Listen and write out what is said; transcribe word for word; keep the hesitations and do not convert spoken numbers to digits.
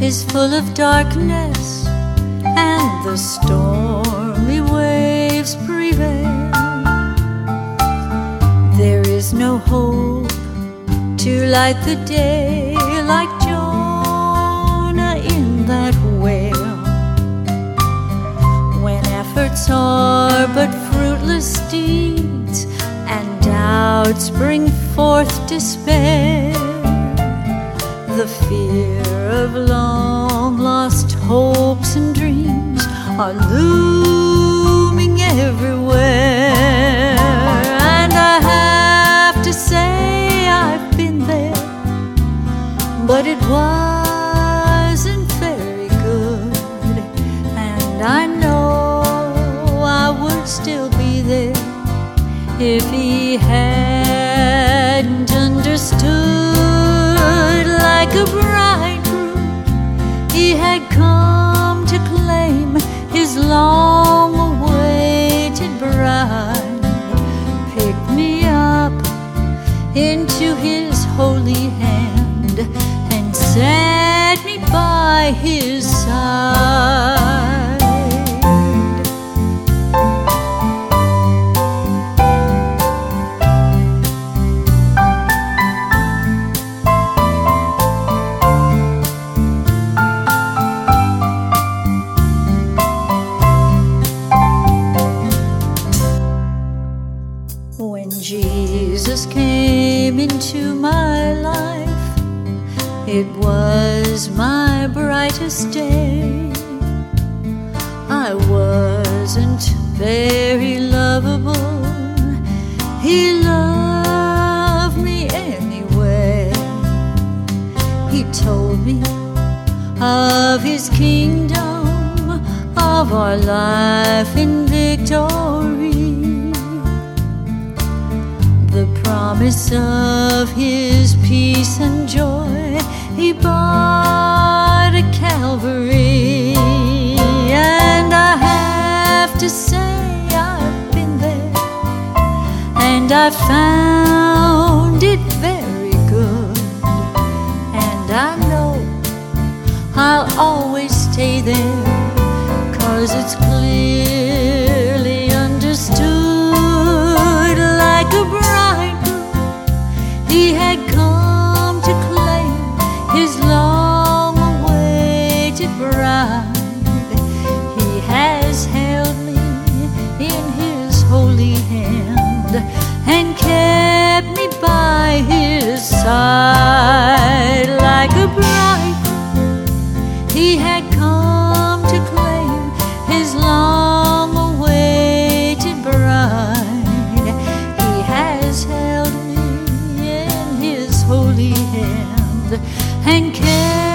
is full of darkness, and the stormy waves prevail. There is no hope to light the day like Jonah in that whale. When efforts are but fruitless deeds, and doubts bring forth despair, the fear of long-lost hopes and dreams are looming everywhere. And I have to say I've been there, but it wasn't very good. And I know I would still be there if he hadn't understood. Like a bridegroom, he had come to claim his long-awaited bride. Picked me up into his holy hand and set me by his side. When Jesus came into my life, it was my brightest day. I wasn't very lovable, he loved me anyway. He told me of his kingdom, of our life in victory, the promise of his peace and joy he bought at Calvary. And I have to say I've been there, and I found it very good. And I know I'll always stay there, 'cause it's clearly understood. Like a bridegroom, he had come to claim his long-awaited bride. He has held me in his holy hand and kept me by his side. Like a bridegroom, he had come to claim his long-awaited bride. He has held me in his holy hand and kept